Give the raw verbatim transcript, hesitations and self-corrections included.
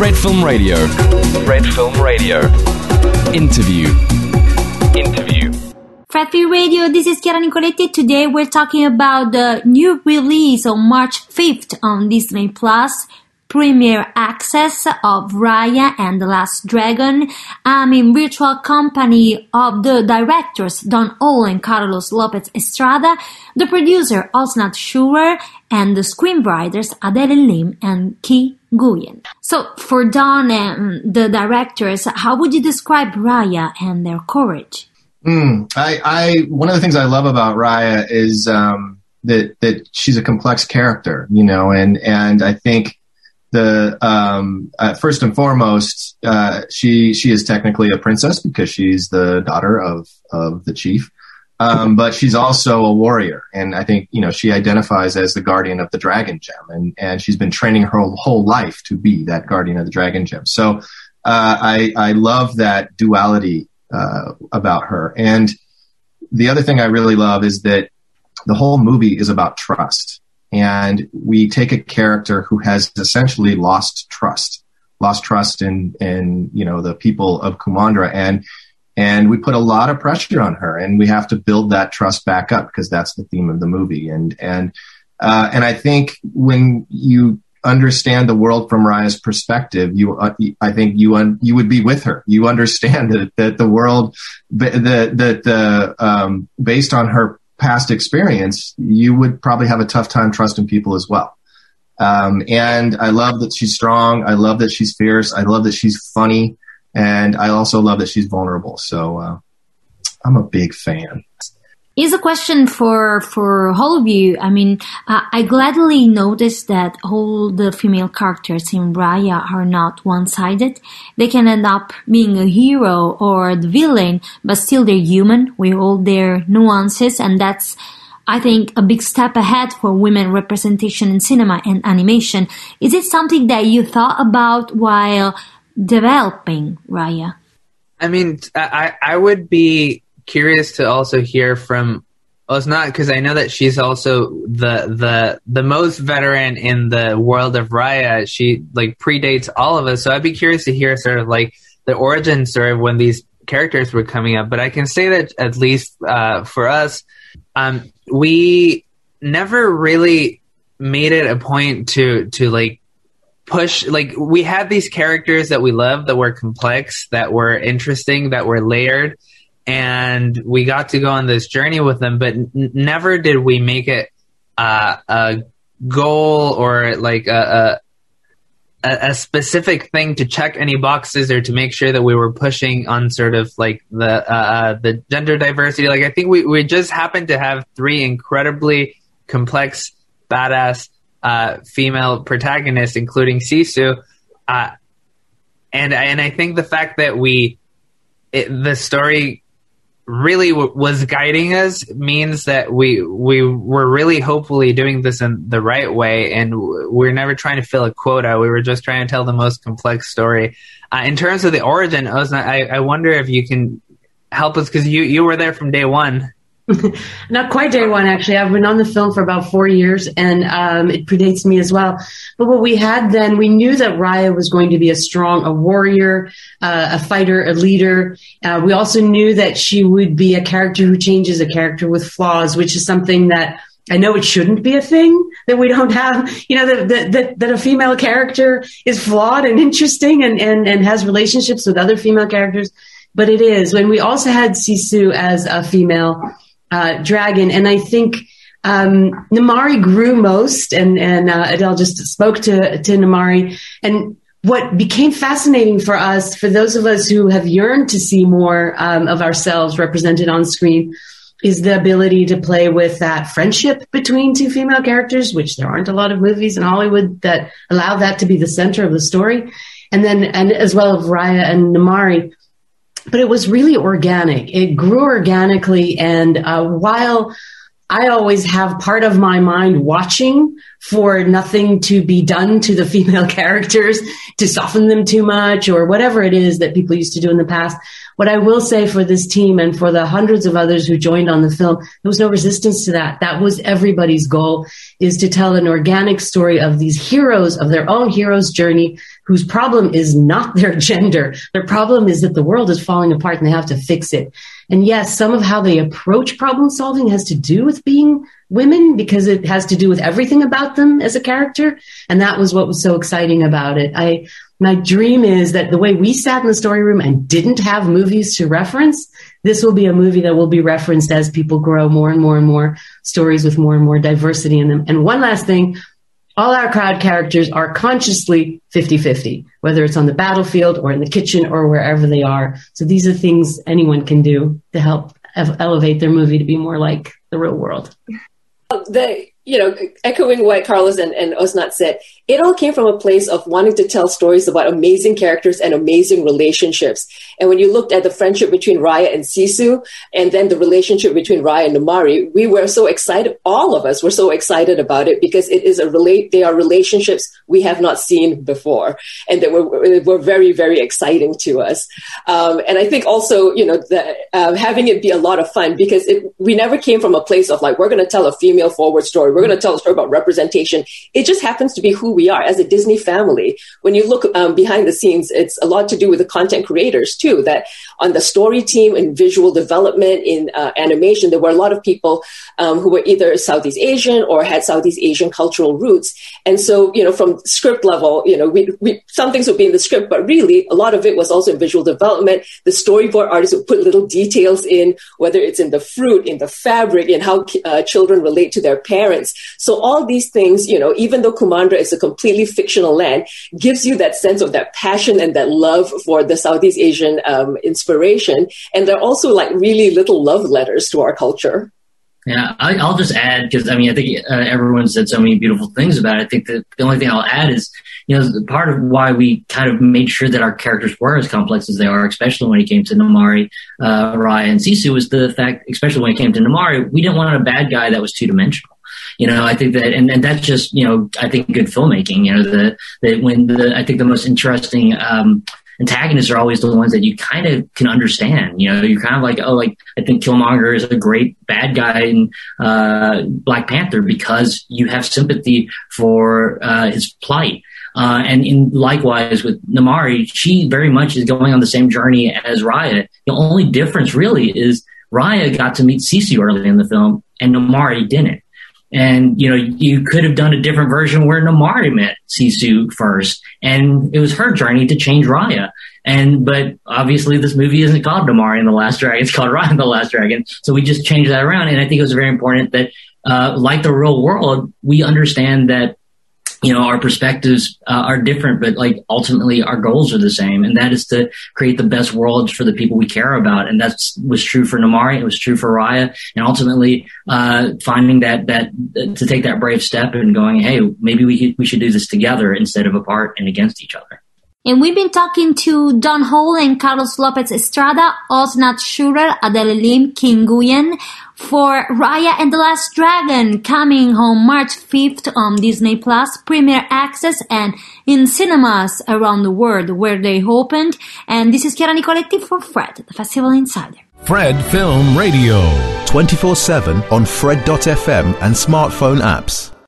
Red Film Radio. Red Film Radio. Interview. Interview. Red Film Radio, this is Chiara Nicoletti. Today we're talking about the new release on March fifth on Disney Plus, premiere access of Raya and the Last Dragon. I'm in virtual company of the directors Don Oh and Carlos Lopez Estrada, the producer Osnat Schurer, and the screenwriters Adele Lim and Ki Nguyen. So for Don and the directors, how would you describe Raya and their courage? Mm, I, I, one of the things I love about Raya is um, that that she's a complex character, you know, and and I think the um, uh, first and foremost, uh, she she is technically a princess because she's the daughter of of the chief, um, but she's also a warrior, and I think you know she identifies as the guardian of the dragon gem, and and she's been training her whole life to be that guardian of the dragon gem. So uh, I I love that duality uh, about her, and the other thing I really love is that the whole movie is about trust. And we take a character who has essentially lost trust, lost trust in, in, you know, the people of Kumandra. And, and we put a lot of pressure on her, and we have to build that trust back up because that's the theme of the movie. And, and, uh, and I think when you understand the world from Raya's perspective, you, uh, I think you, un, you would be with her. You understand that, that the world, that, that, the, um, based on her past experience, you would probably have a tough time trusting people as well. Um, and I love that she's strong. I love that she's fierce. I love that she's funny. And I also love that she's vulnerable. So uh, I'm a big fan. Here's a question for, for all of you. I mean, uh, I gladly noticed that all the female characters in Raya are not one-sided. They can end up being a hero or the villain, but still they're human with all their nuances, and that's, I think, a big step ahead for women representation in cinema and animation. Is it something that you thought about while developing Raya? I mean, I, I would be curious to also hear from Osnat, because I know that she's also the the the most veteran in the world of Raya. She like predates all of us, so I'd be curious to hear sort of like the origin story of when these characters were coming up. But I can say that at least uh, for us, um, we never really made it a point to to like push, like we had these characters that we loved, that were complex, that were interesting, that were layered. And we got to go on this journey with them, but n- never did we make it uh, a goal or like a, a a specific thing to check any boxes or to make sure that we were pushing on sort of like the uh, the gender diversity. Like I think we, we just happened to have three incredibly complex, badass uh, female protagonists, including Sisu, uh, and and I think the fact that we it, the story really w- was guiding us means that we we were really hopefully doing this in the right way, and w- we're never trying to fill a quota. We were just trying to tell the most complex story. Uh, in terms of the origin, Osna, I, I wonder if you can help us, because you, you were there from day one. Not quite day one, actually. I've been on the film for about four years, and um, it predates me as well. But what we had then, we knew that Raya was going to be a strong, a warrior, uh, a fighter, a leader. Uh, we also knew that she would be a character who changes, a character with flaws, which is something that I know it shouldn't be a thing that we don't have, you know, that, that, that, that a female character is flawed and interesting and, and, and has relationships with other female characters. But it is. When we also had Sisu as a female Uh, dragon, and I think um, Namaari grew most, and and uh, Adele just spoke to to Namaari, and what became fascinating for us, for those of us who have yearned to see more um, of ourselves represented on screen, is the ability to play with that friendship between two female characters, which there aren't a lot of movies in Hollywood that allow that to be the center of the story, and then and as well of Raya and Namaari. But it was really organic. It grew organically. And uh, while I always have part of my mind watching for nothing to be done to the female characters, to soften them too much or whatever it is that people used to do in the past, what I will say for this team and for the hundreds of others who joined on the film, there was no resistance to that. That was everybody's goal, is to tell an organic story of these heroes, of their own hero's journey, whose problem is not their gender. Their problem is that the world is falling apart and they have to fix it. And yes, some of how they approach problem solving has to do with being women because it has to do with everything about them as a character. And that was what was so exciting about it. I, my dream is that the way we sat in the story room and didn't have movies to reference, this will be a movie that will be referenced as people grow more and more and more stories with more and more diversity in them. And one last thing, all our crowd characters are consciously fifty-fifty, whether it's on the battlefield or in the kitchen or wherever they are. So these are things anyone can do to help elevate their movie to be more like the real world. The, you know, echoing what Carlos and, and Osnat said, it all came from a place of wanting to tell stories about amazing characters and amazing relationships. And when you looked at the friendship between Raya and Sisu, and then the relationship between Raya and Namaari, we were so excited. All of us were so excited about it because it is a relate. They are relationships we have not seen before, and that were were very, very exciting to us. Um, and I think also, you know, the, uh, having it be a lot of fun because it, we never came from a place of like, we're going to tell a female forward story. We're going to tell a story about representation. It just happens to be who we are as a Disney family. When you look um, behind the scenes, it's a lot to do with the content creators too, that on the story team and visual development in uh, animation, there were a lot of people um, who were either Southeast Asian or had Southeast Asian cultural roots. And so, you know, from script level, you know, we, we, some things would be in the script, but really a lot of it was also in visual development. The storyboard artists would put little details in, whether it's in the fruit, in the fabric, in how uh, children relate to their parents. So all these things, you know, even though Kumandra is a completely fictional land, gives you that sense of that passion and that love for the Southeast Asian um, inspiration. And they're also like really little love letters to our culture. Yeah, I, I'll just add, because I mean, I think uh, everyone said so many beautiful things about it. I think that the only thing I'll add is, you know, part of why we kind of made sure that our characters were as complex as they are, especially when it came to Namaari, uh, Raya, and Sisu, was the fact, especially when it came to Namaari, we didn't want a bad guy that was two dimensional. You know, I think that, and, and that's just, you know, I think good filmmaking, you know, the, that when the, I think the most interesting, um, antagonists are always the ones that you kind of can understand. You know, you're kind of like, oh, like, I think Killmonger is a great bad guy in, uh, Black Panther because you have sympathy for, uh, his plight. Uh, and in likewise with Namaari, she very much is going on the same journey as Raya. The only difference really is Raya got to meet Sisu early in the film and Namaari didn't. And, you know, you could have done a different version where Namaari met Sisu first, and it was her journey to change Raya. And, but obviously this movie isn't called Namaari and the Last Dragon, it's called Raya and the Last Dragon. So we just changed that around. And I think it was very important that, uh, like the real world, we understand that, you know, our perspectives uh, are different, but like ultimately our goals are the same. And that is to create the best world for the people we care about. And that was true for Namaari. It was true for Raya. And ultimately, uh, finding that, that to take that brave step and going, hey, maybe we, we should do this together instead of apart and against each other. And we've been talking to Don Hall and Carlos Lopez Estrada, Osnat Shurer, Adele Lim, King Nguyen for Raya and the Last Dragon, coming home March fifth on Disney Plus, Premier Access, and in cinemas around the world where they opened. And this is Chiara Nicoletti for Fred, the Festival Insider. Fred Film Radio, twenty-four seven on Fred dot f m and smartphone apps.